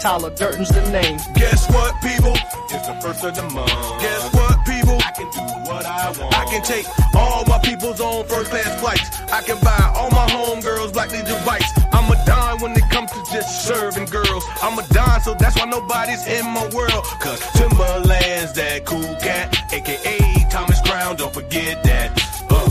Tyler Durden's the name. Guess what, people? It's the first of the month. Guess what, people? I can do what I want. I can take all my peoples on first class flights. I can buy all my homegirls black leisure bikes. I'm a dime when it comes to just serving girls. I'm a dime, so that's why nobody's in my world. Cause Timberland's that cool cat, aka Thomas Crown, don't forget that.